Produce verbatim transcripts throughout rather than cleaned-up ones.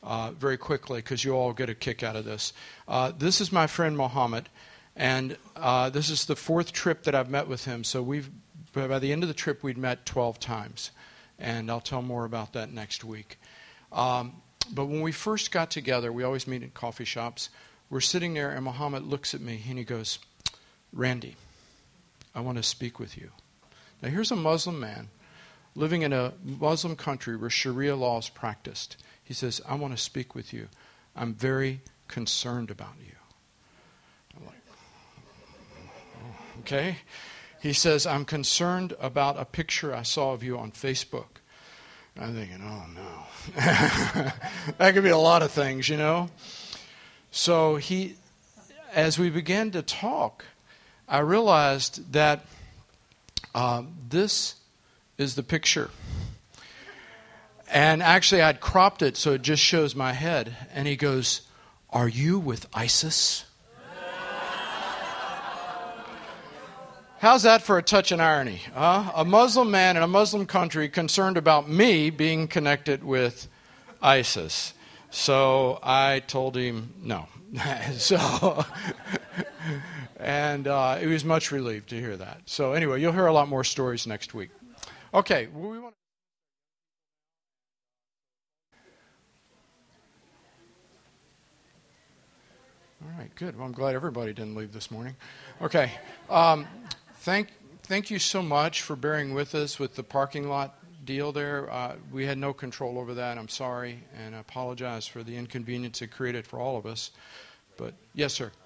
uh, very quickly because you all get a kick out of this. Uh, this is my friend Mohammed, and uh, this is the fourth trip that I've met with him. So we've by the end of the trip, we'd met twelve times, and I'll tell more about that next week. Um, but when we first got together, we always meet in coffee shops. We're sitting there, and Mohammed looks at me, and he goes, "Randy, I want to speak with you." Now, here's a Muslim man living in a Muslim country where Sharia law is practiced. He says, "I want to speak with you. I'm very concerned about you." I'm like, okay. He says, "I'm concerned about a picture I saw of you on Facebook." And I'm thinking, oh, no. That could be a lot of things, you know. So he, as we began to talk, I realized that uh, this is the picture. And actually, I'd cropped it so it just shows my head. And he goes, "Are you with ISIS?" How's that for a touch of irony? Uh, a Muslim man in a Muslim country concerned about me being connected with ISIS. So I told him no. so, and uh, he was much relieved to hear that. So anyway, you'll hear a lot more stories next week. Okay, well, we want. All right, good. Well, I'm glad everybody didn't leave this morning. Okay. Um, Thank, thank you so much for bearing with us with the parking lot deal there. Uh, we had no control over that. I'm sorry, and I apologize for the inconvenience it created for all of us. But yes, sir.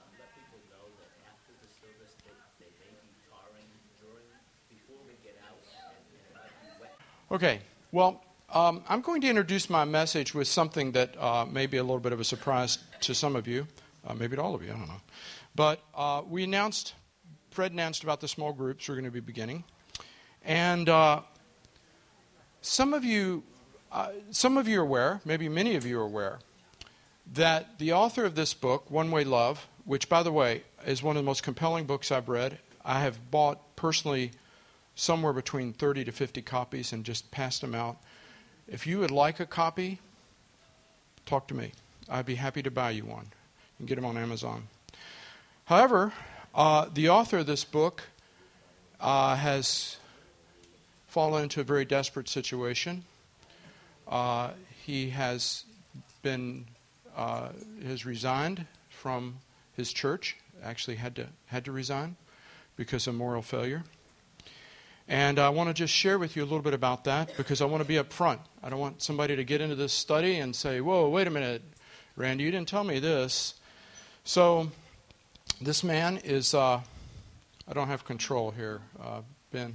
Okay. Well, um, I'm going to introduce my message with something that uh, may be a little bit of a surprise to some of you, uh, maybe to all of you. I don't know. But uh, we announced. Fred announced about the small groups we're going to be beginning. And uh, some of you uh, some of you are aware, maybe many of you are aware, that the author of this book, One Way Love, which, by the way, is one of the most compelling books I've read. I have bought personally somewhere between thirty to fifty copies and just passed them out. If you would like a copy, talk to me. I'd be happy to buy you one. You can get them on Amazon. However, Uh, the author of this book uh, has fallen into a very desperate situation. Uh, he has been uh, has resigned from his church. Actually, had to had to resign because of moral failure. And I want to just share with you a little bit about that because I want to be up front. I don't want somebody to get into this study and say, "Whoa, wait a minute, Randy, you didn't tell me this." So. This man is, uh, I don't have control here, uh, Ben.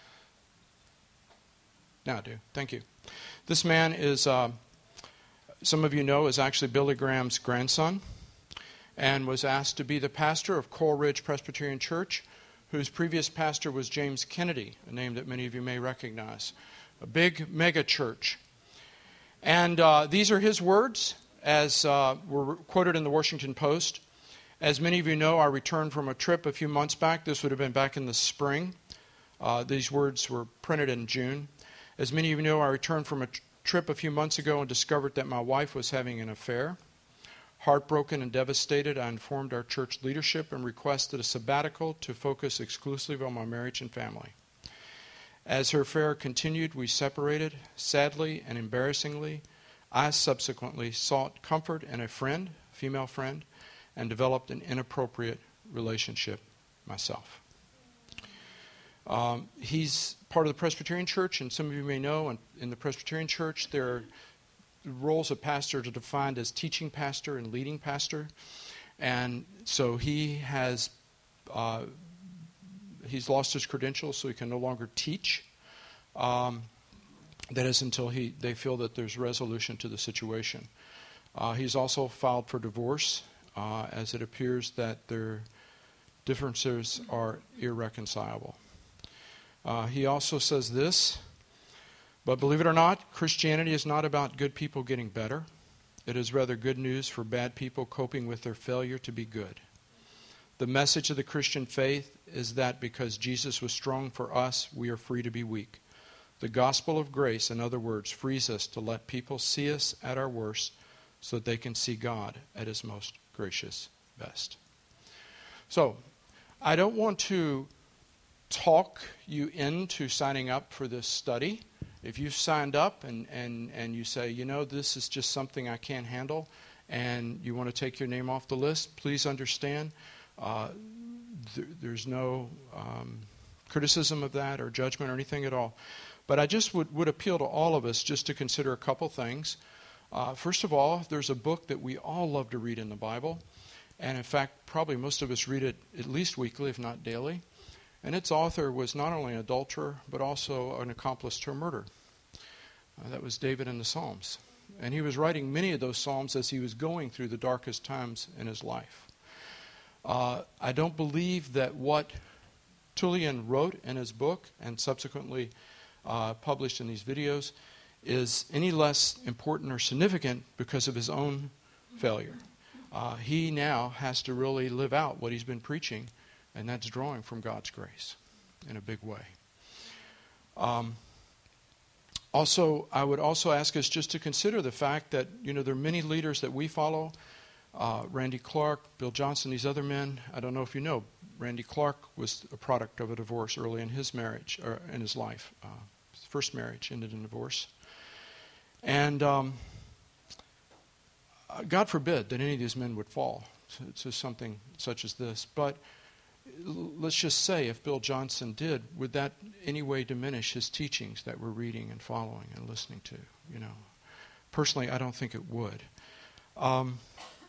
No, I do. Thank you. This man is, uh, some of you know, is actually Billy Graham's grandson and was asked to be the pastor of Coral Ridge Presbyterian Church, whose previous pastor was James Kennedy, a name that many of you may recognize, a big mega church. And uh, these are his words as uh, were quoted in the Washington Post. As many of you know, I returned from a trip a few months back. This would have been back in the spring. Uh, these words were printed in June. As many of you know, I returned from a t- trip a few months ago and discovered that my wife was having an affair. Heartbroken and devastated, I informed our church leadership and requested a sabbatical to focus exclusively on my marriage and family. As her affair continued, we separated. Sadly and embarrassingly, I subsequently sought comfort in a friend, female friend, and developed an inappropriate relationship myself. Um, he's part of the Presbyterian Church, and some of you may know, in, in the Presbyterian Church, there are roles of pastor are defined as teaching pastor and leading pastor. And so he has, uh, he's lost his credentials, so he can no longer teach. Um, that is until he they feel that there's resolution to the situation. Uh, he's also filed for divorce. Uh, as it appears that their differences are irreconcilable. Uh, he also says this, but believe it or not, Christianity is not about good people getting better. It is rather good news for bad people coping with their failure to be good. The message of the Christian faith is that because Jesus was strong for us, we are free to be weak. The gospel of grace, in other words, frees us to let people see us at our worst so that they can see God at his most gracious best. So, I don't want to talk you into signing up for this study. If you've signed up and, and, and you say, you know, this is just something I can't handle, and you want to take your name off the list, please understand uh, th- there's no um, criticism of that or judgment or anything at all. But I just would, would appeal to all of us just to consider a couple things. Uh, first of all, there's a book that we all love to read in the Bible. And in fact, probably most of us read it at least weekly, if not daily. And its author was not only an adulterer, but also an accomplice to a murder. Uh, that was David in the Psalms. And he was writing many of those Psalms as he was going through the darkest times in his life. Uh, I don't believe that what Tullian wrote in his book and subsequently uh, published in these videos is any less important or significant because of his own failure. Uh, he now has to really live out what he's been preaching, and that's drawing from God's grace in a big way. Um, also, I would also ask us just to consider the fact that, you know, there are many leaders that we follow, uh, Randy Clark, Bill Johnson, these other men. I don't know if you know, Randy Clark was a product of a divorce early in his marriage, or in his life. Uh, his first marriage ended in divorce. And um, God forbid that any of these men would fall to, to something such as this. But let's just say if Bill Johnson did, would that any way diminish his teachings that we're reading and following and listening to? You know, personally, I don't think it would. Um,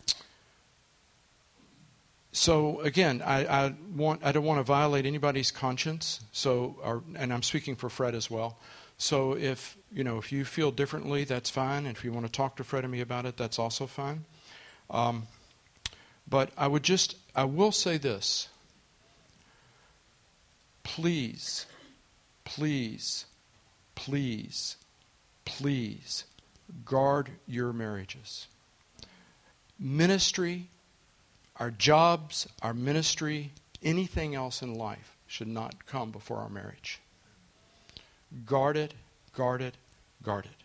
so again, I, I want I don't want to violate anybody's conscience. So, or, and I'm speaking for Fred as well. So if you know if you feel differently, that's fine. And if you want to talk to Fred and me about it, that's also fine. Um, but I would just I will say this. Please, please, please, please guard your marriages. Ministry, our jobs, our ministry, anything else in life should not come before our marriage. Guard it, guard it, guard it.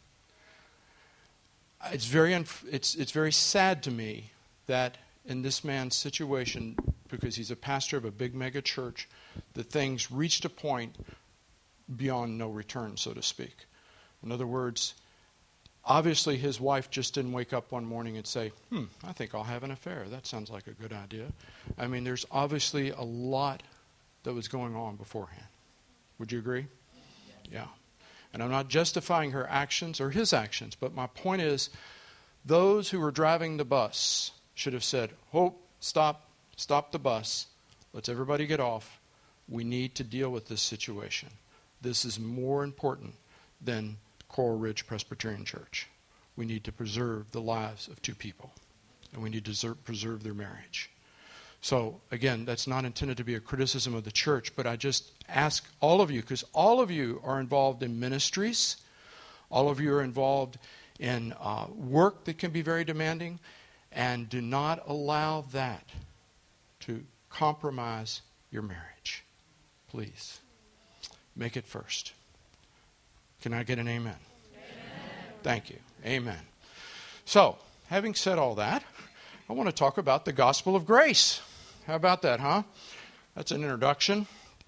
It's very unf- it's it's very sad to me that in this man's situation, because he's a pastor of a big mega church, that things reached a point beyond no return, so to speak. In other words, obviously his wife just didn't wake up one morning and say, hmm, I think I'll have an affair. That sounds like a good idea. I mean, there's obviously a lot that was going on beforehand. Would you agree? Yeah. And I'm not justifying her actions or his actions, but my point is, those who were driving the bus should have said, oh, stop, stop the bus. Let's everybody get off. We need to deal with this situation. This is more important than Coral Ridge Presbyterian Church. We need to preserve the lives of two people, and we need to preserve their marriage. So, again, that's not intended to be a criticism of the church, but I just ask all of you, because all of you are involved in ministries, all of you are involved in uh, work that can be very demanding, and do not allow that to compromise your marriage. Please, make it first. Can I get an amen? Amen. Thank you. Amen. So, having said all that, I want to talk about the gospel of grace. How about that, huh? That's an introduction.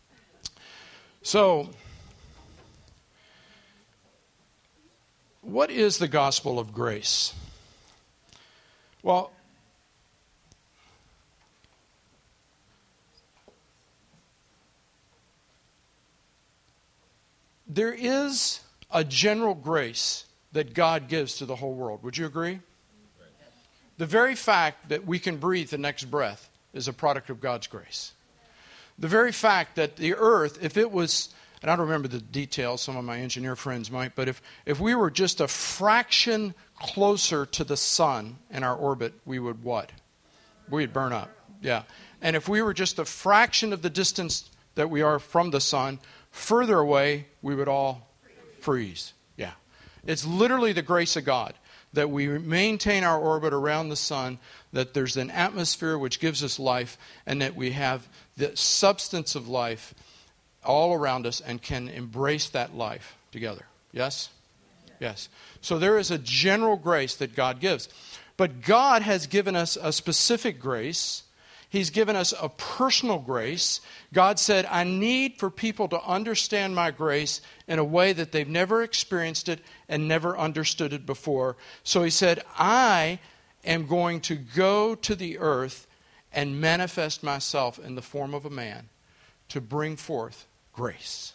So, what is the gospel of grace? Well, there is a general grace that God gives to the whole world. Would you agree? The very fact that we can breathe the next breath is a product of God's grace. The very fact that the earth, if it was, and I don't remember the details, some of my engineer friends might, but if, if we were just a fraction closer to the sun in our orbit, we would what? We'd burn up. Yeah. And if we were just a fraction of the distance that we are from the sun, further away, we would all freeze. Yeah. It's literally the grace of God that we maintain our orbit around the sun, that there's an atmosphere which gives us life, and that we have the substance of life all around us and can embrace that life together. Yes? Yes. So there is a general grace that God gives. But God has given us a specific grace. He's given us a personal grace. God said, I need for people to understand my grace in a way that they've never experienced it and never understood it before. So he said, I am going to go to the earth and manifest myself in the form of a man to bring forth grace.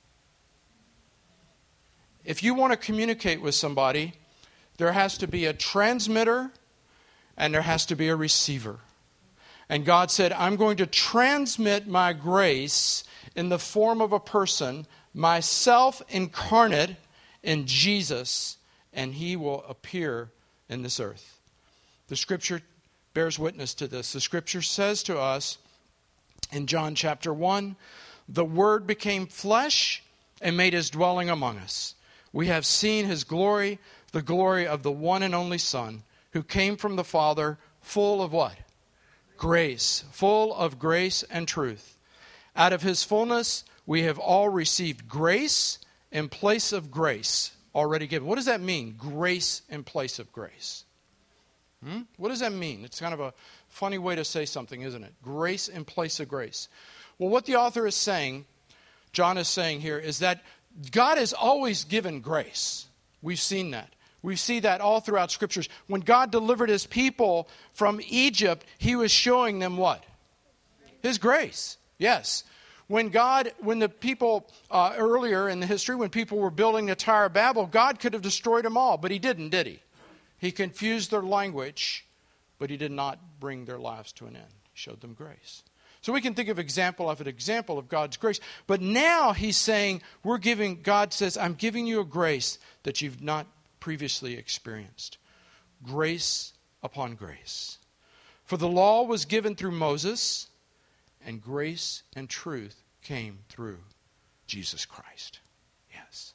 If you want to communicate with somebody, there has to be a transmitter and there has to be a receiver. And God said, I'm going to transmit my grace in the form of a person, myself incarnate in Jesus, and he will appear in this earth. The Scripture bears witness to this. The Scripture says to us in John chapter one, the Word became flesh and made his dwelling among us. We have seen his glory, the glory of the one and only Son, who came from the Father, full of what? Grace, full of grace and truth. Out of his fullness, we have all received grace in place of grace already given. What does that mean, grace in place of grace? Hmm? What does that mean? It's kind of a funny way to say something, isn't it? Grace in place of grace. Well, what the author is saying, John is saying here, is that God has always given grace. We've seen that. We see that all throughout Scriptures. When God delivered his people from Egypt, he was showing them what? His grace. Yes. When God, when the people, uh, earlier in the history, when people were building the Tower of Babel, God could have destroyed them all, but he didn't, did he? He confused their language, but he did not bring their lives to an end. He showed them grace. So we can think of example after example of God's grace. But now he's saying, we're giving, God says, I'm giving you a grace that you've not previously experienced. Grace upon grace. For the law was given through Moses, and grace and truth came through Jesus Christ. Yes.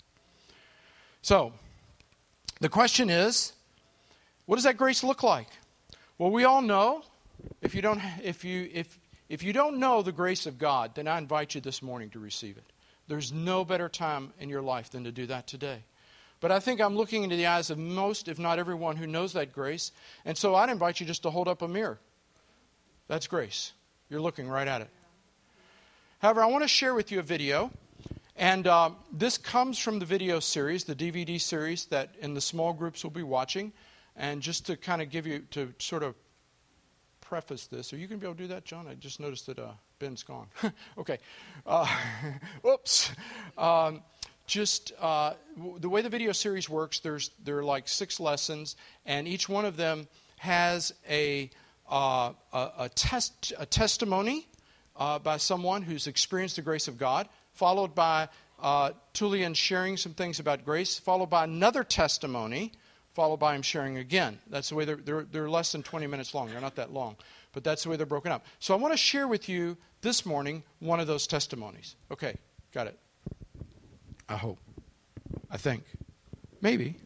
So, the question is, what does that grace look like? Well, we all know, if you don't, if you, if, if you don't know the grace of God, then I invite you this morning to receive it. There's no better time in your life than to do that today. But I think I'm looking into the eyes of most, if not everyone, who knows that grace. And so I'd invite you just to hold up a mirror. That's grace. You're looking right at it. However, I want to share with you a video. And uh, this comes from the video series, the D V D series that in the small groups we'll be watching. And just to kind of give you, to sort of preface this. Are you going to be able to do that, John? I just noticed that uh, Ben's gone. Okay. Uh, whoops. Um, just uh, w- the way the video series works, there's there are like six lessons, and each one of them has a uh, a, a test a testimony uh, by someone who's experienced the grace of God, followed by uh, Tullian sharing some things about grace, followed by another testimony, followed by him sharing again. That's the way they're, they're, they're less than twenty minutes long. They're not that long. But that's the way they're broken up. So I want to share with you this morning one of those testimonies. Okay, got it. I hope. I think. Maybe.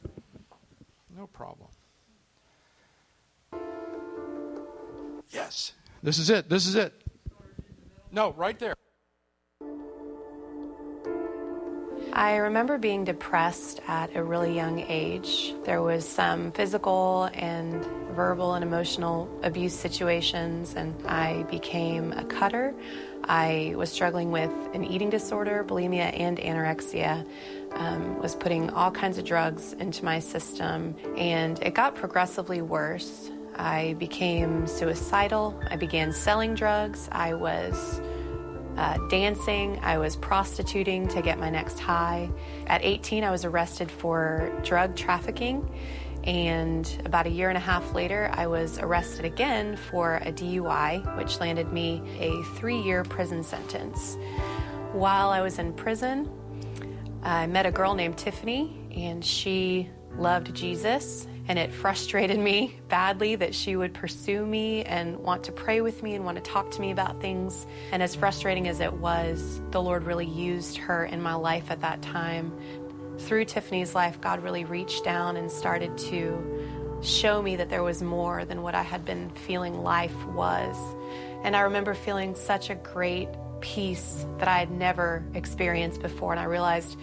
No problem. Yes. This is it. This is it. No, right there. I remember being depressed at a really young age. There was some physical and verbal and emotional abuse situations, and I became a cutter. I was struggling with an eating disorder, bulimia, and anorexia. Um, was putting all kinds of drugs into my system, and it got progressively worse. I became suicidal. I began selling drugs. I was Uh, dancing, I was prostituting to get my next high. At eighteen, I was arrested for drug trafficking, and about a year and a half later, I was arrested again for a D U I, which landed me a three-year prison sentence. While I was in prison, I met a girl named Tiffany, and she loved Jesus, and it frustrated me badly that she would pursue me and want to pray with me and want to talk to me about things. And as frustrating as it was, the Lord really used her in my life at that time. Through Tiffany's life, God really reached down and started to show me that there was more than what I had been feeling life was. And I remember feeling such a great peace that I had never experienced before, and I realized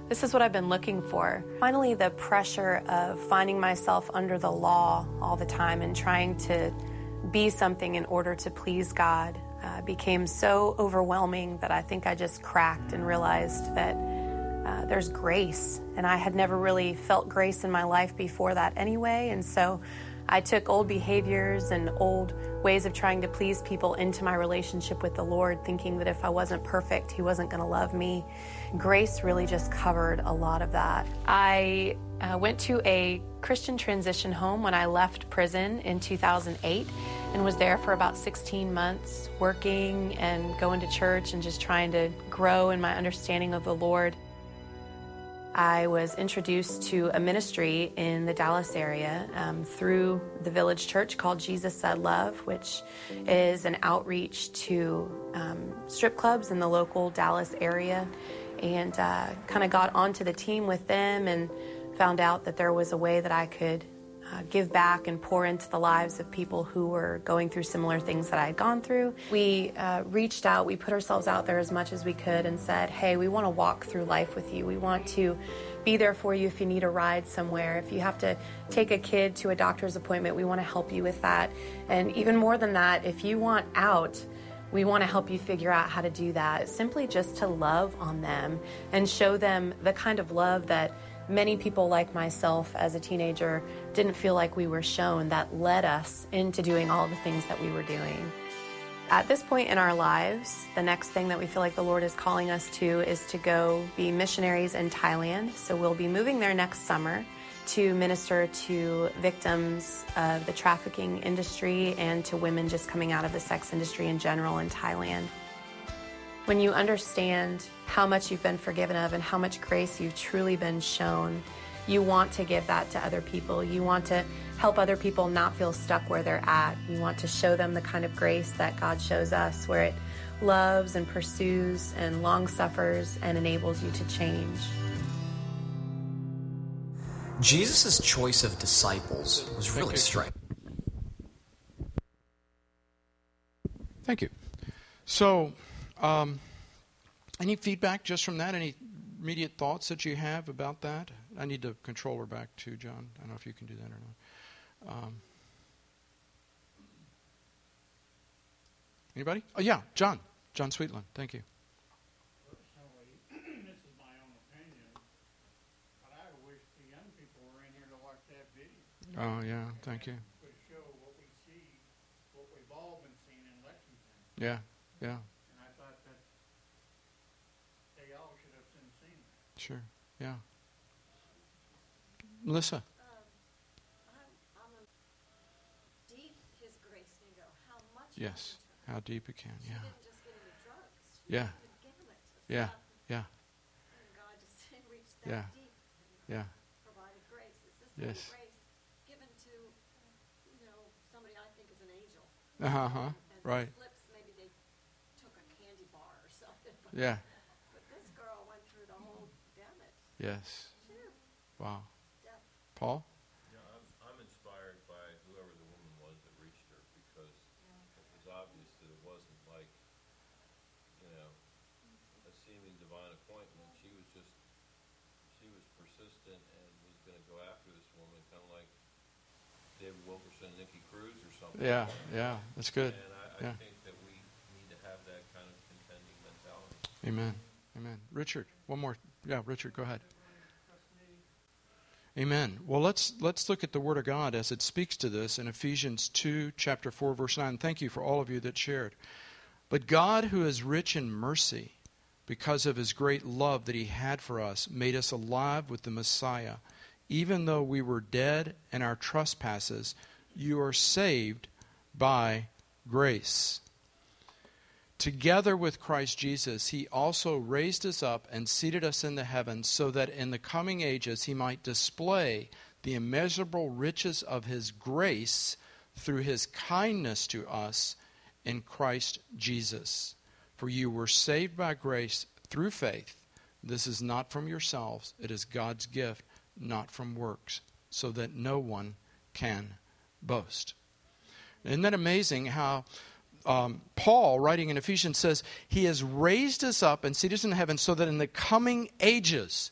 This is what I've been looking for. Finally, the pressure of finding myself under the law all the time and trying to be something in order to please God uh, became so overwhelming that I think I just cracked and realized that uh, there's grace. And I had never really felt grace in my life before that anyway. And so I took old behaviors and old ways of trying to please people into my relationship with the Lord, thinking that if I wasn't perfect, He wasn't going to love me. Grace really just covered a lot of that. I uh, went to a Christian transition home when I left prison in two thousand eight and was there for about sixteen months, working and going to church and just trying to grow in my understanding of the Lord. I was introduced to a ministry in the Dallas area um, through the Village Church called Jesus Said Love, which is an outreach to um, strip clubs in the local Dallas area, and uh, kind of got onto the team with them and found out that there was a way that I could uh, give back and pour into the lives of people who were going through similar things that I had gone through. We uh, reached out, we put ourselves out there as much as we could and said, hey, we want to walk through life with you. We want to be there for you if you need a ride somewhere. If you have to take a kid to a doctor's appointment, we want to help you with that. And even more than that, if you want out, we want to help you figure out how to do that. Simply just to love on them and show them the kind of love that many people like myself as a teenager didn't feel like we were shown, that led us into doing all the things that we were doing. At this point in our lives, the next thing that we feel like the Lord is calling us to is to go be missionaries in Thailand. So we'll be moving there next summer to minister to victims of the trafficking industry and to women just coming out of the sex industry in general in Thailand. When you understand how much you've been forgiven of and how much grace you've truly been shown, you want to give that to other people. You want to help other people not feel stuck where they're at. You want to show them the kind of grace that God shows us, where it loves and pursues and long suffers and enables you to change. Jesus' choice of disciples was really striking. Thank you. So, um, any feedback just from that? Any immediate thoughts that you have about that? I need the controller back too, John. I don't know if you can do that or not. Um, anybody? Oh, yeah, John. John Sweetland. Thank you. Personally, this is my own opinion, but I wish the young people were in here to watch that video. Oh, yeah. Thank you. To show what we see, what we've all been seeing in Lexington. Yeah, yeah. And I thought that they all should have been seeing that. Sure. Yeah. Melissa. Yes, how deep it can, yeah. She didn't just get into drugs. She Yeah. did gamut of Yeah, stuff. yeah, And God just reached that Yeah. deep and yeah, provided grace. It's the same Yes. grace given to, you know, somebody I think is an angel. uh-huh, And right, the flips, maybe they took a candy bar or something. But, yeah, but this girl went through the whole gamut. yes, Phew. wow. Yeah. Paul? Yeah, I'm, I'm inspired by whoever the woman was that reached her, because it was obvious that it wasn't like, you know, a seeming divine appointment. She was just, she was persistent and was going to go after this woman, kind of like David Wilkerson and Nikki Cruz or something. Yeah, yeah, that's good. And I, I Yeah. think that we need to have that kind of contending mentality. Amen, amen. Richard, one more. Yeah, Richard, go ahead. Amen. Well, let's let's look at the Word of God as it speaks to this in Ephesians two, chapter four, verse nine. Thank you for all of you that shared. But God, who is rich in mercy, because of His great love that He had for us, made us alive with the Messiah. Even though we were dead in our trespasses, you are saved by grace. Together with Christ Jesus, He also raised us up and seated us in the heavens, so that in the coming ages He might display the immeasurable riches of His grace through His kindness to us in Christ Jesus. For you were saved by grace through faith. This is not from yourselves. It is God's gift, not from works, so that no one can boast. Isn't that amazing how Um, Paul, writing in Ephesians, says, He has raised us up and seated us in heaven so that in the coming ages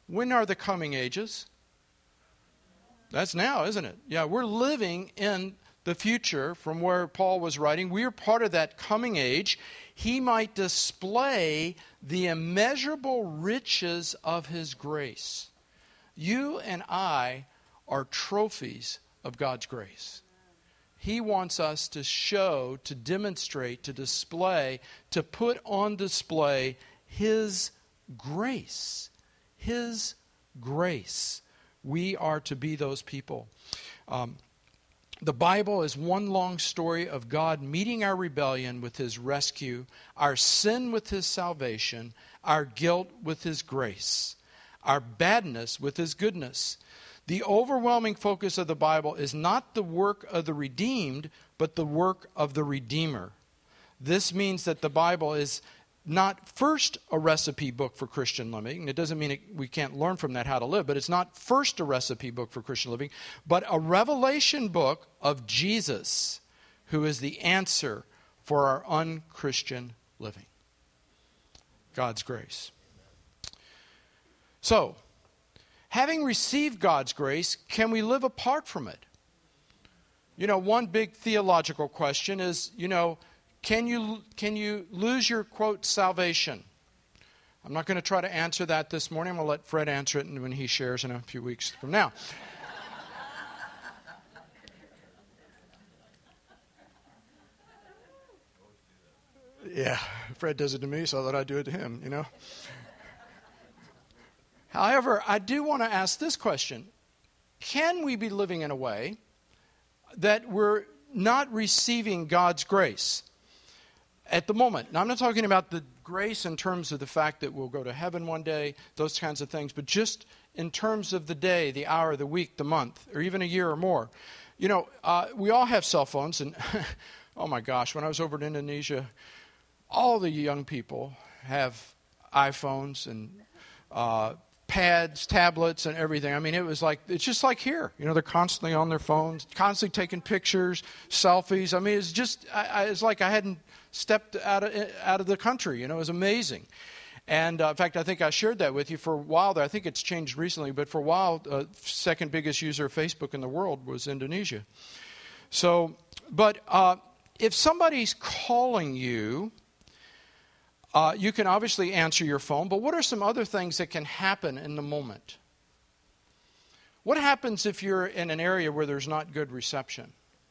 When are the coming ages? That's now, isn't it? Yeah, we're living in the future from where Paul was writing. We are part of that coming age. He might display the immeasurable riches of his grace. You and I are trophies of God's grace. He wants us to show, to demonstrate, to display, to put on display his grace. His grace. We are to be those people. Um, the Bible is one long story of God meeting our rebellion with his rescue, our sin with his salvation, our guilt with his grace, our badness with his goodness. The overwhelming focus of the Bible is not the work of the redeemed, but the work of the Redeemer. This means that the Bible is not first a recipe book for Christian living. It doesn't mean it, we can't learn from that how to live, but it's not first a recipe book for Christian living, but a revelation book of Jesus, who is the answer for our unchristian living. God's grace. So, having received God's grace, can we live apart from it? You know, one big theological question is, you know, Can you, can you lose your, quote, salvation? I'm not going to try to answer that this morning. I'm going to let Fred answer it when he shares in a few weeks from now. Yeah, Fred does it to me, so I thought I'd do it to him, you know. However, I do want to ask this question. Can we be living in a way that we're not receiving God's grace at the moment? Now, I'm not talking about the grace in terms of the fact that we'll go to heaven one day, those kinds of things, but just in terms of the day, the hour, the week, the month, or even a year or more. You know, uh, we all have cell phones, and oh my gosh, when I was over in Indonesia, all the young people have iPhones and uh, pads, tablets, and everything. I mean, it was like, it's just like here. You know, they're constantly on their phones, constantly taking pictures, selfies. I mean, it's just, I, I, it's like I hadn't stepped out of, out of the country. You know, it was amazing. And uh, in fact, I think I shared that with you for a while there. I think it's changed recently, but for a while, uh, second biggest user of Facebook in the world was Indonesia. So, but uh, if somebody's calling you, Uh, you can obviously answer your phone, but what are some other things that can happen in the moment? What happens if you're in an area where there's not good reception?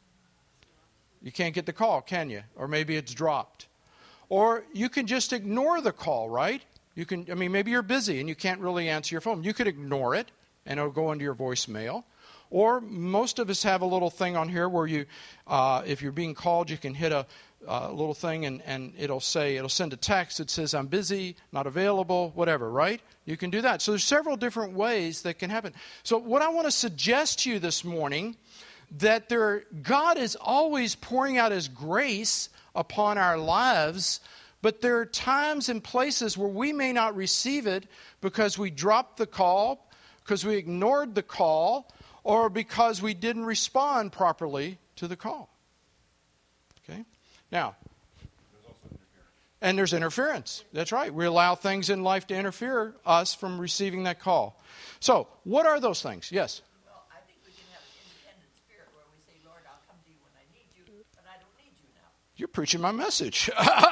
You can't get the call, can you? Or maybe it's dropped. Or you can just ignore the call, right? You can. I mean, maybe you're busy and you can't really answer your phone. You could ignore it and it'll go into your voicemail. Or most of us have a little thing on here where you, uh, if you're being called, you can hit a uh, little thing and, and it'll say, it'll send a text that says, I'm busy, not available, whatever, right? You can do that. So there's several different ways that can happen. So what I want to suggest to you this morning, that there, God is always pouring out his grace upon our lives, but there are times and places where we may not receive it because we dropped the call, because we ignored the call, or because we didn't respond properly to the call. Okay? Now, there's also interference. And there's interference. That's right. We allow things in life to interfere us from receiving that call. So, what are those things? Yes? Well, I think we can have an independent spirit where we say, Lord, I'll come to you when I need you, but I don't need you now. You're preaching my message.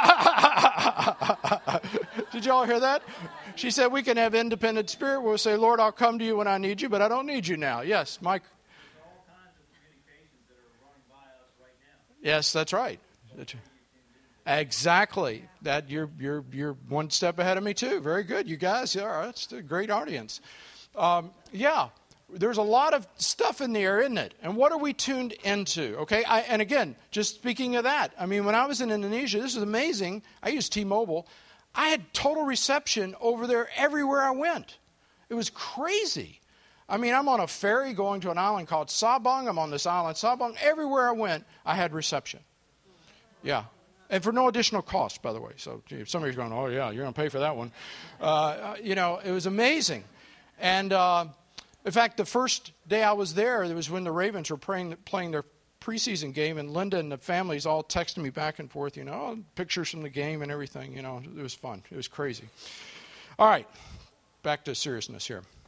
Did y'all hear that? She said we can have independent spirit. We'll say, Lord, I'll come to you when I need you, but I don't need you now. Yes, Mike. There's all kinds of communications that are running by us right now. Yes, that's right. That's right. Exactly. That you're you're you're one step ahead of me too. Very good, you guys. Yeah, that's a great audience. Um, yeah. There's a lot of stuff in the air, isn't it? And what are we tuned into? Okay, I, and again, just speaking of that, I mean, when I was in Indonesia, this is amazing. I used T-Mobile. I had total reception over there everywhere I went. It was crazy. I mean, I'm on a ferry going to an island called Sabang. I'm on this island, Sabang. Everywhere I went, I had reception. Yeah. And for no additional cost, by the way. So if somebody's going, oh, yeah, you're going to pay for that one. Uh, you know, it was amazing. And uh, in fact, the first day I was there, it was when the Ravens were playing, playing their preseason game, and Linda and the families all texting me back and forth, you know, pictures from the game and everything. You know, it was fun. It was crazy. All right, back to seriousness here.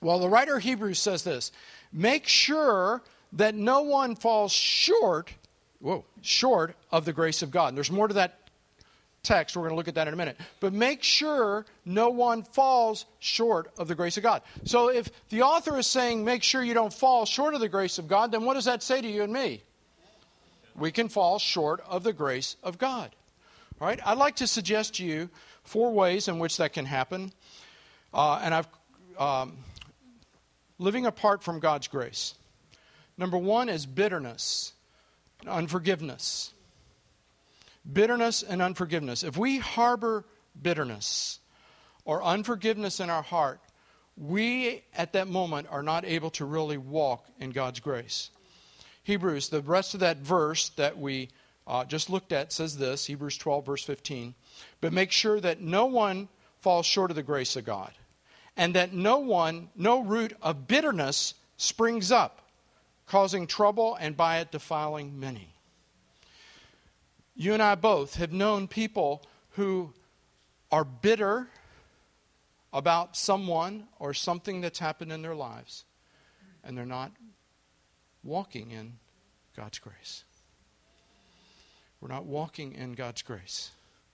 Well, the writer of Hebrews says this, make sure that no one falls short, whoa, short of the grace of God. And there's more to that text. We're going to look at that in a minute. But make sure no one falls short of the grace of God. So if the author is saying make sure you don't fall short of the grace of God, then what does that say to you and me? We can fall short of the grace of God. All right? I'd like to suggest to you four ways in which that can happen. Uh, and I've um, living apart from God's grace. Number one is bitterness, unforgiveness. Bitterness and unforgiveness. If we harbor bitterness or unforgiveness in our heart, we at that moment are not able to really walk in God's grace. Hebrews, the rest of that verse that we uh, just looked at says this, Hebrews twelve, verse fifteen. But make sure that no one falls short of the grace of God, and that no one, no root of bitterness springs up, causing trouble and by it defiling many. You and I both have known people who are bitter about someone or something that's happened in their lives, and they're not walking in God's grace. We're not walking in God's grace.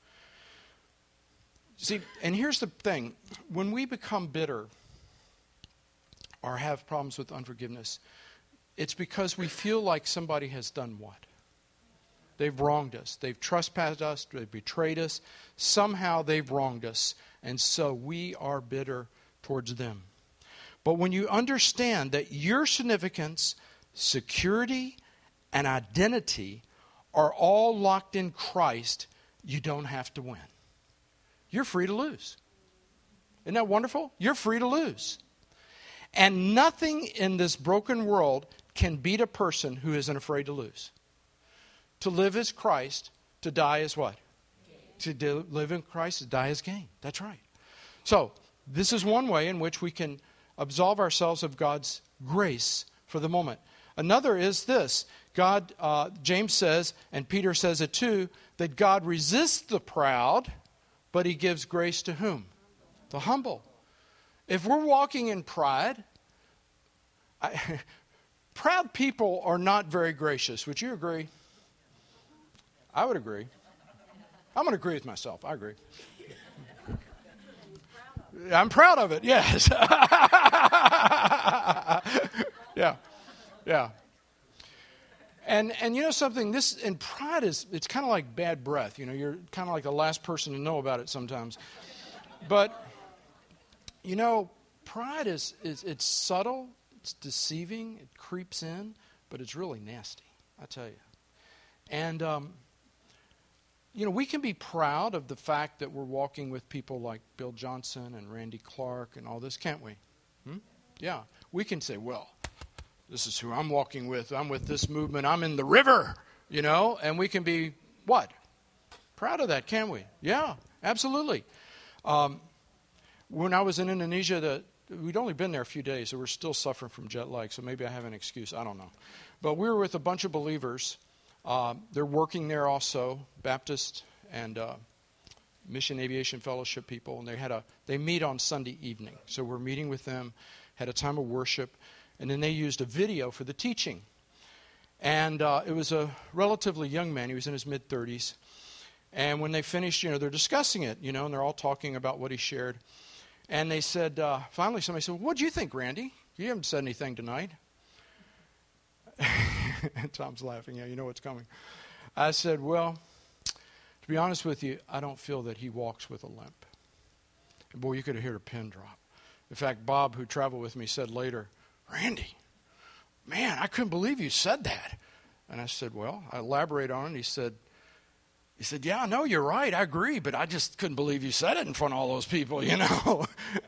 See, and here's the thing. When we become bitter or have problems with unforgiveness, it's because we feel like somebody has done what? They've wronged us. They've trespassed us. They've betrayed us. Somehow they've wronged us. And so we are bitter towards them. But when you understand that your significance, security, and identity are all locked in Christ, you don't have to win. You're free to lose. Isn't that wonderful? You're free to lose. And nothing in this broken world can beat a person who isn't afraid to lose. To live as Christ, to die as what? Gain. To live in Christ, to die as gain. That's right. So, this is one way in which we can absolve ourselves of God's grace for the moment. Another is this. God, uh, James says, and Peter says it too, that God resists the proud, but he gives grace to whom? The humble. If we're walking in pride, I, proud people are not very gracious. Would you agree? I would agree. I'm going to agree with myself. I agree. I'm proud of it, yes. yeah. Yeah. And and you know something, this and pride is, it's kind of like bad breath. You know, you're kind of like the last person to know about it sometimes. But, you know, pride is, is it's subtle, it's deceiving, it creeps in, but it's really nasty, I tell you. And, um, you know, we can be proud of the fact that we're walking with people like Bill Johnson and Randy Clark and all this, can't we? Hmm? Yeah. We can say, well, this is who I'm walking with. I'm with this movement. I'm in the river, you know, and we can be, what? Proud of that, can't we? Yeah, absolutely. Um, when I was in Indonesia, the, we'd only been there a few days, so we're still suffering from jet lag, so maybe I have an excuse. I don't know. But we were with a bunch of believers. Uh, they're working there also, Baptist and uh, Mission Aviation Fellowship people, and they had a they meet on Sunday evening. So we're meeting with them, had a time of worship, and then they used a video for the teaching. And uh, it was a relatively young man. He was in his mid-thirties. And when they finished, you know, they're discussing it, you know, and they're all talking about what he shared. And they said, uh, finally somebody said, what do you think, Randy? You haven't said anything tonight. Tom's laughing. Yeah, you know what's coming. I said, well, to be honest with you, I don't feel that he walks with a limp. And boy, you could have heard a pin drop. In fact, Bob, who traveled with me, said later, Randy, man, I couldn't believe you said that. And I said, well, I elaborate on it. He said, he said, yeah, no, you're right. I agree, but I just couldn't believe you said it in front of all those people, you know.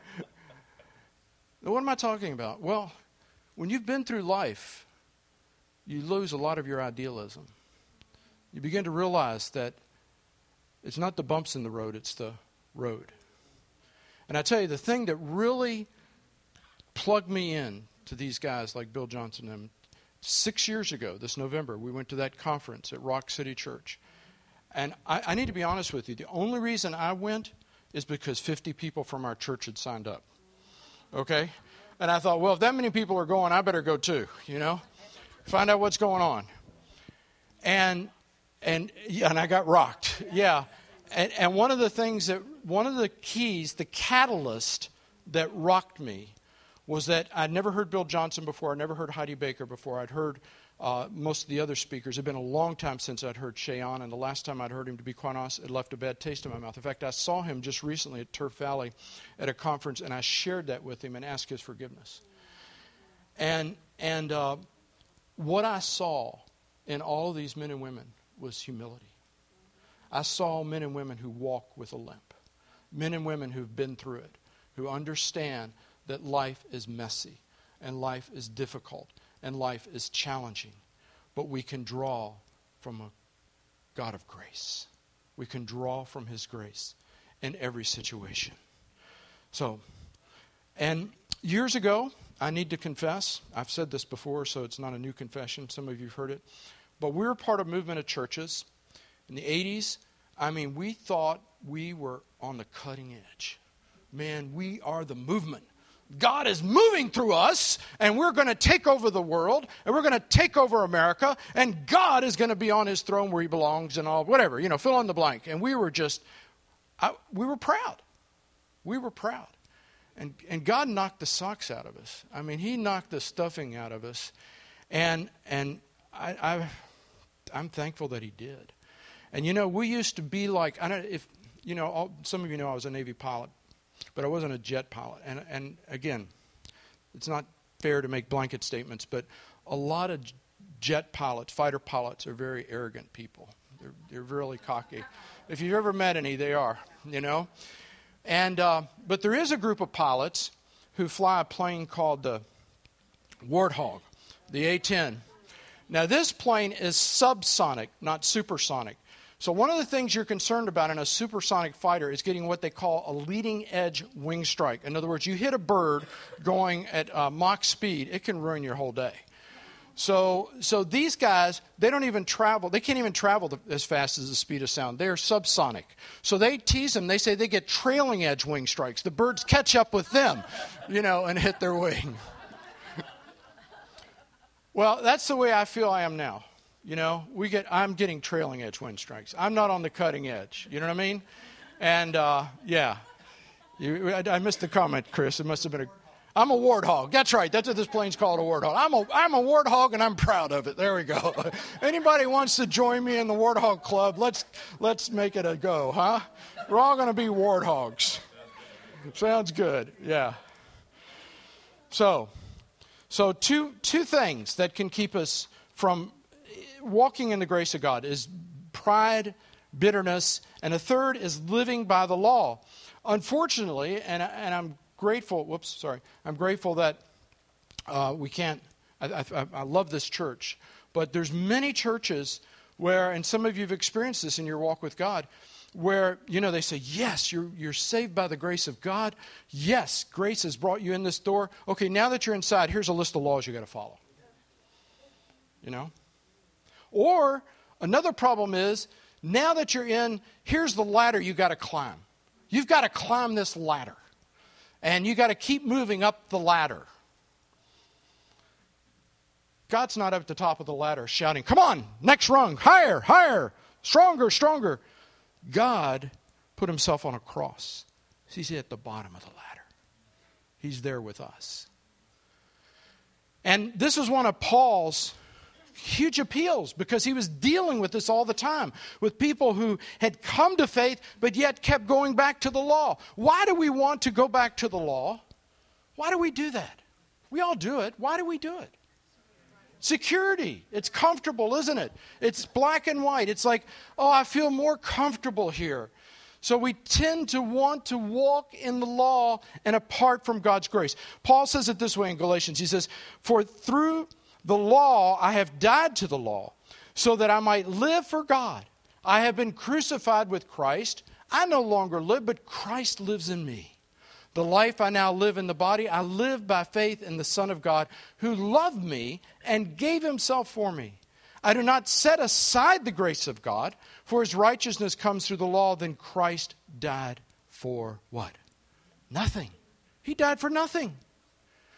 What am I talking about? Well, when you've been through life, you lose a lot of your idealism. You begin to realize that it's not the bumps in the road, it's the road. And I tell you, the thing that really plugged me in to these guys like Bill Johnson and six years ago, this November, we went to that conference at Rock City Church. And I, I need to be honest with you, the only reason I went is because fifty people from our church had signed up. Okay? And I thought, well, if that many people are going, I better go too, you know, find out what's going on. And and yeah, and I got rocked. Yeah. And, and one of the things that, one of the keys, the catalyst that rocked me was that I'd never heard Bill Johnson before. I'd never heard Heidi Baker before. I'd heard uh, most of the other speakers. It had been a long time since I'd heard Cheyenne, and the last time I'd heard him, to be quite honest, it left a bad taste in my mouth. In fact, I saw him just recently at Turf Valley at a conference, and I shared that with him and asked his forgiveness. And, and uh, what I saw in all of these men and women was humility. I saw men and women who walk with a limp, men and women who've been through it, who understand that life is messy and life is difficult and life is challenging, but we can draw from a God of grace. We can draw from His grace in every situation. So, and years ago, I need to confess, I've said this before, so it's not a new confession. Some of you have heard it. But we were part of a movement of churches in the eighties. I mean, we thought we were on the cutting edge. Man, we are the movement. God is moving through us, and we're going to take over the world, and we're going to take over America, and God is going to be on His throne where He belongs and all, whatever, you know, fill in the blank. And we were just, I, we were proud. We were proud. And and God knocked the socks out of us. I mean, He knocked the stuffing out of us. And and I, I I'm thankful that He did. And you know, we used to be like, I don't if you know, all, some of you know I was a Navy pilot, but I wasn't a jet pilot. And and again, it's not fair to make blanket statements, but a lot of jet pilots, fighter pilots, are very arrogant people. They're they're really cocky. If you've ever met any, they are, you know. And uh, but there is a group of pilots who fly a plane called the Warthog, the A ten. Now, this plane is subsonic, not supersonic. So one of the things you're concerned about in a supersonic fighter is getting what they call a leading edge wing strike. In other words, you hit a bird going at uh, Mach speed, it can ruin your whole day. So so these guys, they don't even travel. They can't even travel the, as fast as the speed of sound. They're subsonic. So they tease them. They say they get trailing edge wing strikes. The birds catch up with them, you know, and hit their wing. Well, that's the way I feel I am now. You know, we get. I'm getting trailing edge wing strikes. I'm not on the cutting edge. You know what I mean? And, uh, yeah. You, I, I missed the comment, Chris. It must have been a... I'm a warthog. That's right. That's what this plane's called, a warthog. I'm a, I'm a warthog, and I'm proud of it. There we go. Anybody wants to join me in the Warthog Club, let's let's make it a go, huh? We're all going to be warthogs. Sounds good. Yeah. So, so two two things that can keep us from walking in the grace of God is pride, bitterness, and a third is living by the law. Unfortunately, and and I'm grateful, whoops, sorry. I'm grateful that uh, we can't, I, I, I love this church, but there's many churches where, and some of you have experienced this in your walk with God, where, you know, they say, yes, you're you're saved by the grace of God. Yes, grace has brought you in this door. Okay, now that you're inside, here's a list of laws you got to follow. You know? Or another problem is, now that you're in, here's the ladder you got to climb. You've got to climb this ladder. And you got to keep moving up the ladder. God's not up at the top of the ladder shouting, come on, next rung, higher, higher, stronger, stronger. God put Himself on a cross. He's at the bottom of the ladder. He's there with us. And this is one of Paul's huge appeals, because he was dealing with this all the time, with people who had come to faith but yet kept going back to the law. Why do we want to go back to the law? Why do we do that? We all do it. Why do we do it? Security. It's comfortable, isn't it? It's black and white. It's like, oh, I feel more comfortable here. So we tend to want to walk in the law and apart from God's grace. Paul says it this way in Galatians. He says, for through the law, I have died to the law, so that I might live for God. I have been crucified with Christ. I no longer live, but Christ lives in me. The life I now live in the body, I live by faith in the Son of God, who loved me and gave Himself for me. I do not set aside the grace of God, for His righteousness comes through the law. Then Christ died for what? Nothing. He died for nothing.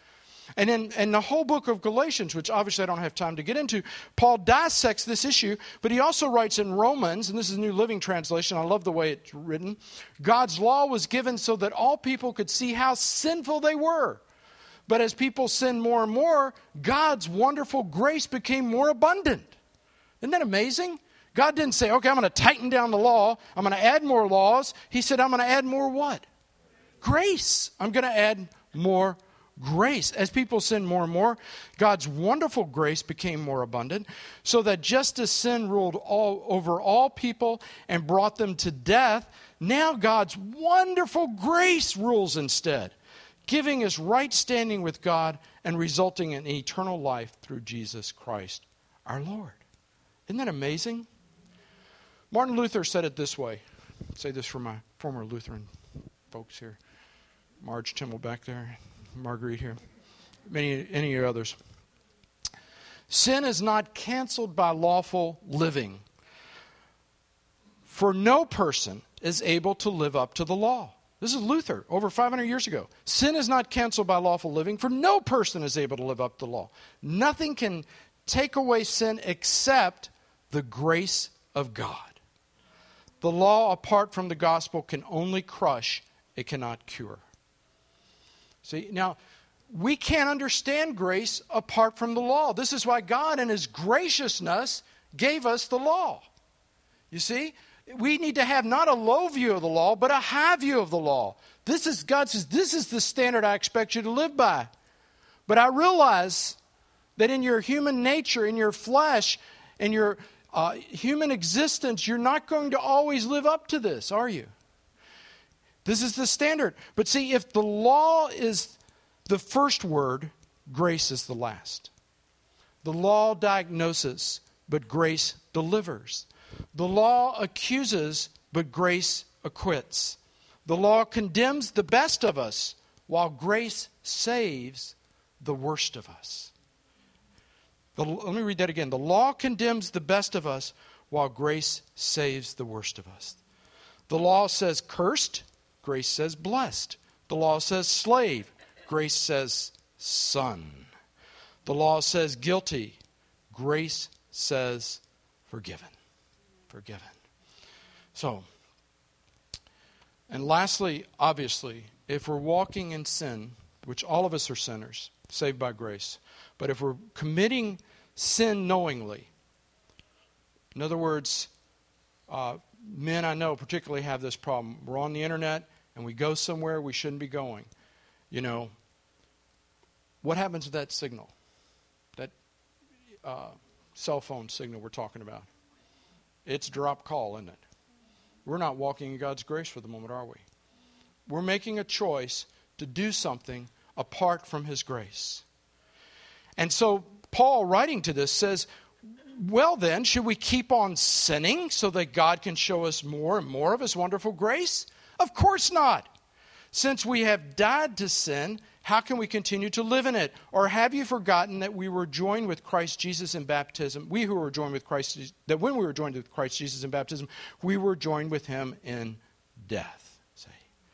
And in, in the whole book of Galatians, which obviously I don't have time to get into, Paul dissects this issue, but he also writes in Romans, and this is a New Living Translation, I love the way it's written, God's law was given so that all people could see how sinful they were. But as people sinned more and more, God's wonderful grace became more abundant. Isn't that amazing? God didn't say, okay, I'm going to tighten down the law. I'm going to add more laws. He said, I'm going to add more what? Grace. I'm going to add more grace. As people sinned more and more, God's wonderful grace became more abundant, so that just as sin ruled all over all people and brought them to death, now God's wonderful grace rules instead, giving us right standing with God and resulting in eternal life through Jesus Christ, our Lord. Isn't that amazing? Martin Luther said it this way. I'll say this for my former Lutheran folks here. Marge Timmel back there. Marguerite here. Many, any others. Sin is not canceled by lawful living. For no person is able to live up to the law. This is Luther, over five hundred years ago. Sin is not canceled by lawful living, for no person is able to live up to the law. Nothing can take away sin except the grace of God. The law, apart from the gospel, can only crush, it cannot cure. See, now, we can't understand grace apart from the law. This is why God, in His graciousness, gave us the law. You see? We need to have not a low view of the law, but a high view of the law. This is, God says, this is the standard I expect you to live by. But I realize that in your human nature, in your flesh, in your uh, human existence, you're not going to always live up to this, are you? This is the standard. But see, if the law is the first word, grace is the last. The law diagnoses, but grace delivers. The law accuses, but grace acquits. The law condemns the best of us, while grace saves the worst of us. The, let me read that again. The law condemns the best of us, while grace saves the worst of us. The law says cursed, grace says blessed. The law says slave, grace says son. The law says guilty, grace says forgiven. Forgiven. So, and lastly, obviously, if we're walking in sin, which all of us are sinners, saved by grace, but if we're committing sin knowingly, in other words, uh, men I know particularly have this problem. We're on the internet and we go somewhere we shouldn't be going. You know, what happens with that signal? That uh, cell phone signal we're talking about. It's drop call, isn't it? We're not walking in God's grace for the moment, are we? We're making a choice to do something apart from His grace. And so Paul, writing to this, says, well then, should we keep on sinning so that God can show us more and more of His wonderful grace? Of course not. Since we have died to sin, how can we continue to live in it? Or have you forgotten that we were joined with Christ Jesus in baptism? We who were joined with Christ, that when we were joined with Christ Jesus in baptism, we were joined with Him in death. See?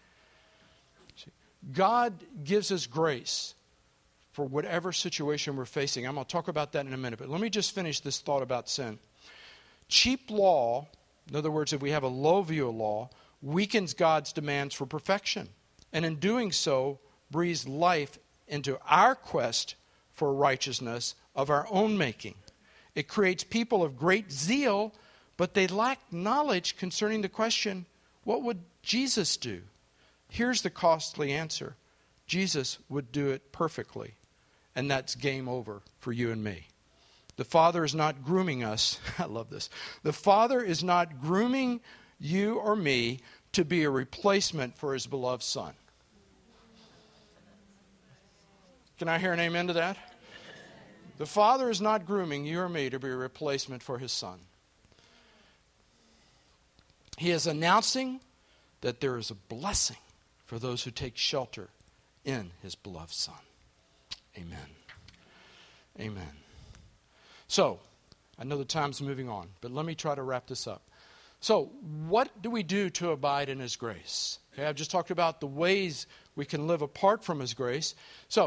See? God gives us grace for whatever situation we're facing. I'm going to talk about that in a minute, but let me just finish this thought about sin. Cheap law, in other words, if we have a low view of law, weakens God's demands for perfection. And in doing so, breathes life into our quest for righteousness of our own making. It creates people of great zeal, but they lack knowledge concerning the question, what would Jesus do? Here's the costly answer. Jesus would do it perfectly, and that's game over for you and me. The Father is not grooming us. I love this. The Father is not grooming you or me to be a replacement for His beloved Son. Can I hear an amen to that? The Father is not grooming you or me to be a replacement for His Son. He is announcing that there is a blessing for those who take shelter in His beloved Son. Amen. Amen. So, I know the time's moving on, but let me try to wrap this up. So, what do we do to abide in His grace? Okay, I've just talked about the ways we can live apart from His grace. So,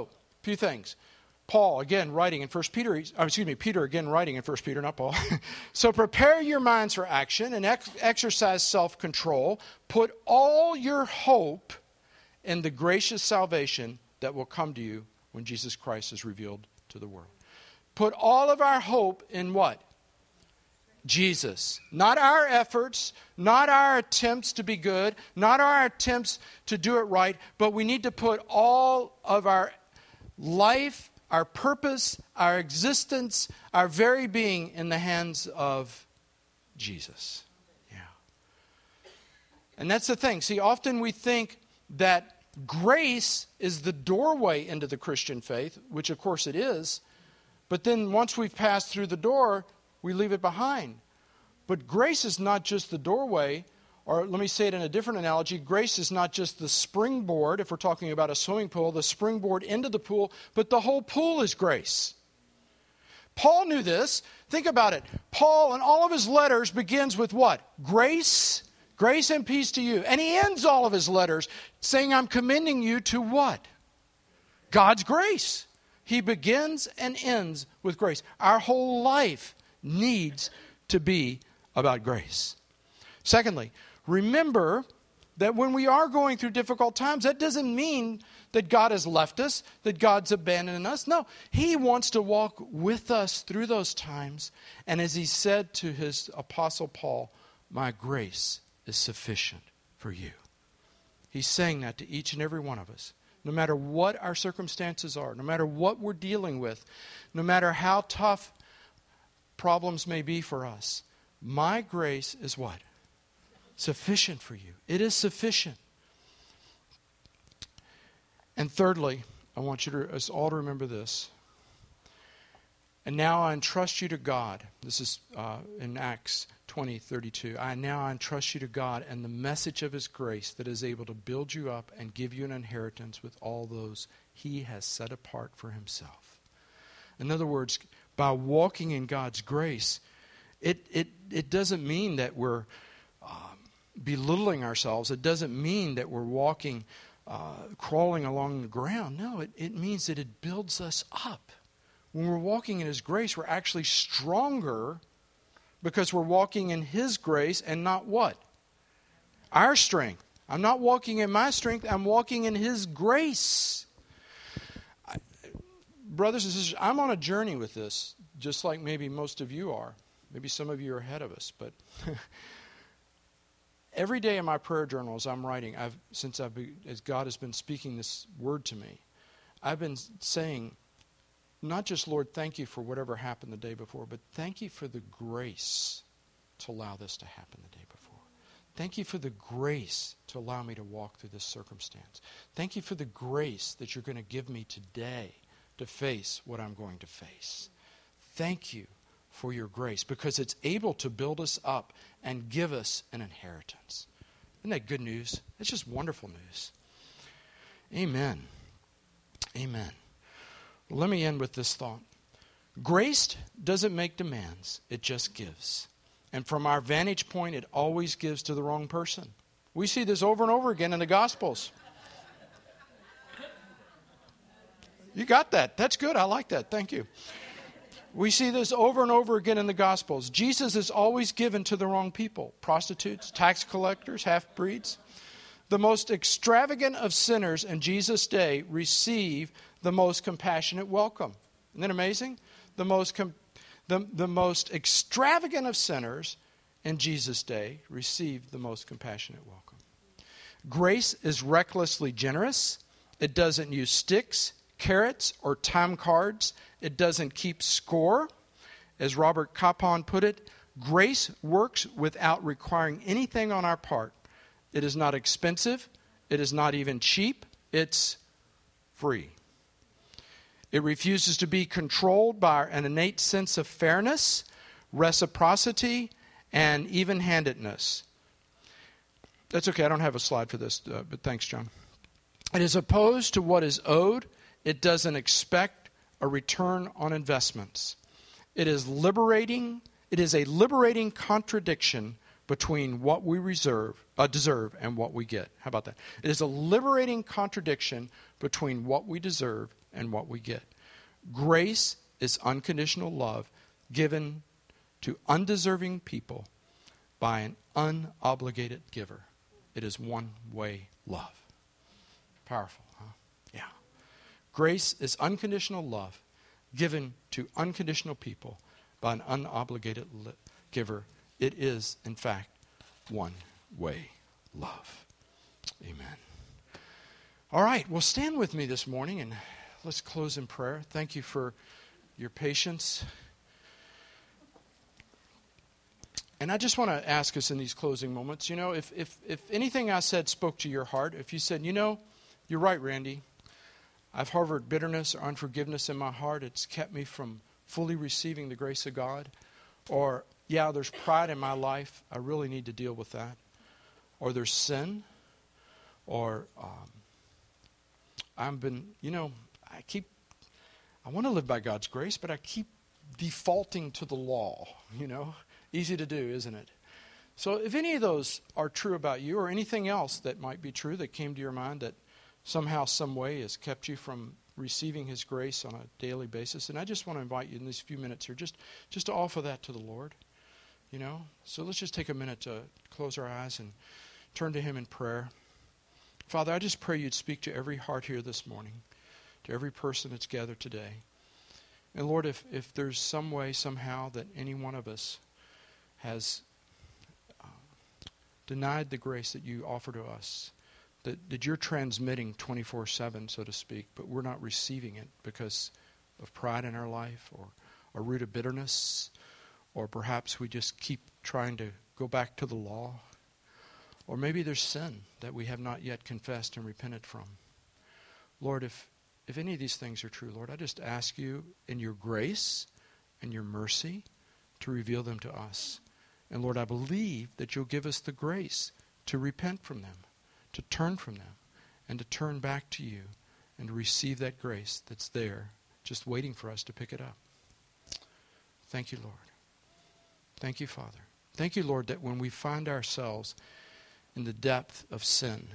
few things. Paul, again, writing in First Peter, oh, excuse me, Peter, again, writing in First Peter, not Paul. So prepare your minds for action and ex- exercise self-control. Put all your hope in the gracious salvation that will come to you when Jesus Christ is revealed to the world. Put all of our hope in what? Jesus. Not our efforts, not our attempts to be good, not our attempts to do it right, but we need to put all of our life, our purpose, our existence, our very being in the hands of Jesus. Yeah. And that's the thing. See, often we think that grace is the doorway into the Christian faith, which of course it is. But then once we've passed through the door, we leave it behind. But grace is not just the doorway, or let me say it in a different analogy. Grace is not just the springboard, if we're talking about a swimming pool, the springboard into the pool, but the whole pool is grace. Paul knew this. Think about it. Paul, in all of his letters, begins with what? Grace, grace and peace to you. And he ends all of his letters saying, I'm commending you to what? God's grace. He begins and ends with grace. Our whole life needs to be about grace. Secondly, remember that when we are going through difficult times, that doesn't mean that God has left us, that God's abandoned us. No, He wants to walk with us through those times. And as He said to His apostle Paul, my grace is sufficient for you. He's saying that to each and every one of us. No matter what our circumstances are, no matter what we're dealing with, no matter how tough problems may be for us, my grace is what? Sufficient for you. It is sufficient. And thirdly, I want you to, us all to remember this. And now I entrust you to God. This is uh, in Acts twenty thirty-two. I now I entrust you to God and the message of His grace that is able to build you up and give you an inheritance with all those He has set apart for Himself. In other words, by walking in God's grace, it it it doesn't mean that we're uh, belittling ourselves. It doesn't mean that we're walking, uh, crawling along the ground. No, it, it means that it builds us up. When we're walking in His grace, we're actually stronger because we're walking in His grace and not what? Our strength. I'm not walking in my strength. I'm walking in His grace. I, brothers and sisters, I'm on a journey with this, just like maybe most of you are. Maybe some of you are ahead of us. But every day in my prayer journal as I'm writing, I've, since I've been, as God has been speaking this word to me, I've been saying, not just, Lord, thank you for whatever happened the day before, but thank you for the grace to allow this to happen the day before. Thank you for the grace to allow me to walk through this circumstance. Thank you for the grace that you're going to give me today to face what I'm going to face. Thank you for your grace because it's able to build us up and give us an inheritance. Isn't that good news? It's just wonderful news. Amen. Amen. Well, let me end with this thought. Grace doesn't make demands, it just gives. And from our vantage point, it always gives to the wrong person. We see this over and over again in the Gospels. You got that. That's good. I like that. Thank you. We see this over and over again in the Gospels. Jesus is always given to the wrong people. Prostitutes, tax collectors, half-breeds. The most extravagant of sinners in Jesus' day receive the most compassionate welcome. Isn't that amazing? The most com- the, the most extravagant of sinners in Jesus' day received the most compassionate welcome. Grace is recklessly generous. It doesn't use sticks, carrots, or time cards. It doesn't keep score. As Robert Capon put it, grace works without requiring anything on our part. It is not expensive. It is not even cheap. It's free. It refuses to be controlled by an innate sense of fairness, reciprocity, and even-handedness. That's okay. I don't have a slide for this, uh, but thanks, John. It is opposed to what is owed. It doesn't expect a return on investments. It is liberating. It is a liberating contradiction between what we reserve, uh, deserve and what we get. How about that? It is a liberating contradiction between what we deserve and what we get. Grace is unconditional love given to undeserving people by an unobligated giver. It is one-way love. Powerful, huh? Yeah. Grace is unconditional love given to unconditional people by an unobligated li- giver. It is, in fact, one-way love. Amen. All right, well, stand with me this morning and let's close in prayer. Thank you for your patience. And I just want to ask us in these closing moments, you know, if, if, if anything I said spoke to your heart, if you said, you know, you're right, Randy, I've harbored bitterness or unforgiveness in my heart, it's kept me from fully receiving the grace of God, or, yeah, there's pride in my life, I really need to deal with that, or there's sin, or um, I've been, you know, I keep, I want to live by God's grace, but I keep defaulting to the law, you know. Easy to do, isn't it? So if any of those are true about you, or anything else that might be true that came to your mind that somehow, some way has kept you from receiving His grace on a daily basis, and I just want to invite you in these few minutes here just, just to offer that to the Lord, you know. So let's just take a minute to close our eyes and turn to Him in prayer. Father, I just pray You'd speak to every heart here this morning, to every person that's gathered today. And Lord, if, if there's some way, somehow, that any one of us has uh, denied the grace that You offer to us, that, that You're transmitting twenty-four seven, so to speak, but we're not receiving it because of pride in our life, or a root of bitterness, or perhaps we just keep trying to go back to the law, or maybe there's sin that we have not yet confessed and repented from. Lord, if, if any of these things are true, Lord, I just ask You in Your grace and Your mercy to reveal them to us. And Lord, I believe that You'll give us the grace to repent from them, to turn from them, and to turn back to You, and to receive that grace that's there, just waiting for us to pick it up. Thank You, Lord. Thank You, Father. Thank You, Lord, that when we find ourselves in the depth of sin,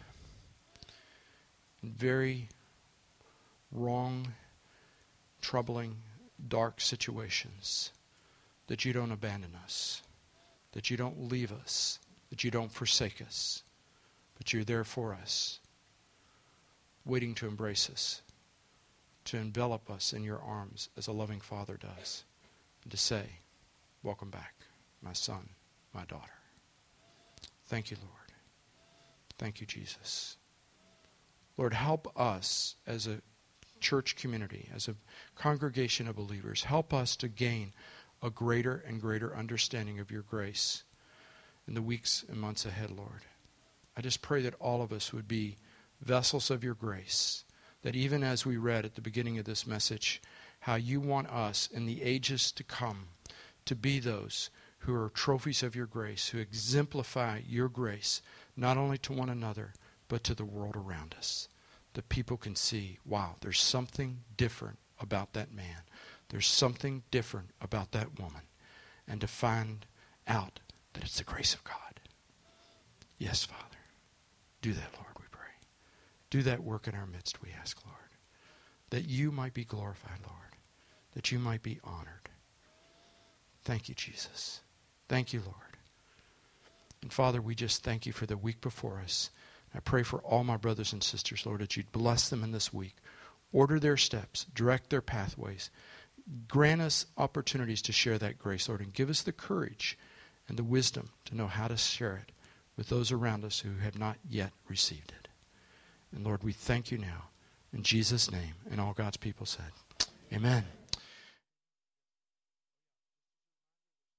in very wrong, troubling, dark situations, that You don't abandon us, that You don't leave us, that You don't forsake us, but You're there for us, waiting to embrace us, to envelop us in Your arms as a loving Father does, and to say, welcome back, my son, my daughter. Thank You, Lord. Thank You, Jesus. Lord, help us as a church community, as a congregation of believers, help us to gain a greater and greater understanding of Your grace in the weeks and months ahead, Lord. I just pray that all of us would be vessels of Your grace, that even as we read at the beginning of this message, how You want us in the ages to come to be those who are trophies of Your grace, who exemplify Your grace, not only to one another, but to the world around us. That people can see, wow, there's something different about that man. There's something different about that woman. And to find out that it's the grace of God. Yes, Father. Do that, Lord, we pray. Do that work in our midst, we ask, Lord. That You might be glorified, Lord. That You might be honored. Thank You, Jesus. Thank You, Lord. And Father, we just thank You for the week before us. I pray for all my brothers and sisters, Lord, that You'd bless them in this week. Order their steps. Direct their pathways. Grant us opportunities to share that grace, Lord, and give us the courage and the wisdom to know how to share it with those around us who have not yet received it. And Lord, we thank You now. In Jesus' name, and all God's people said, amen.